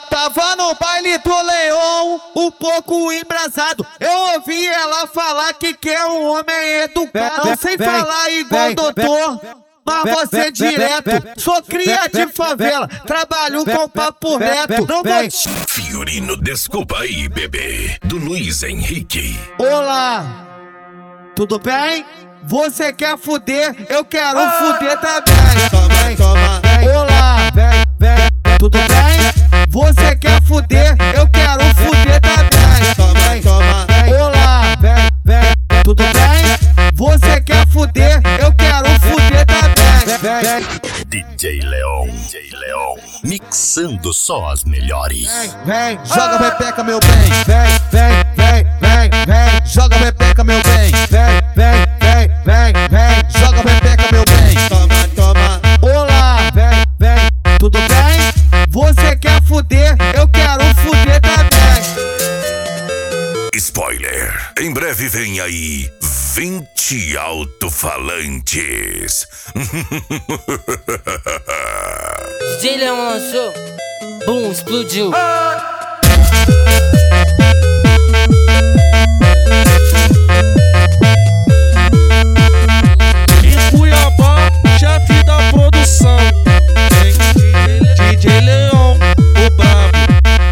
tava no baile do Leão, um pouco embrasado. Eu ouvi ela falar que quer um homem educado. Não sei falar igual doutor, mas você direto. Sou cria de favela, trabalho com papo reto. Não vou te... Fiorino, desculpa aí, bebê. Do Luiz Henrique. Olá, tudo bem? Você quer fuder? Eu quero fuder também. Olá, tudo bem? Você quer fuder? Eu quero fuder também. Olá, tudo bem? Você quer fuder? Eu quero fuder também. DJ Leon, mixando só as melhores. Vem, joga pepeca, meu bem. Vem, joga pepeca, meu bem. Vem, joga pepeca, meu bem. Toma. Olá, tudo bem? Você quer fuder? Eu quero fuder também. Spoiler, em breve vem aí 20 alto-falantes. DJ Leon lançou, boom, explodiu.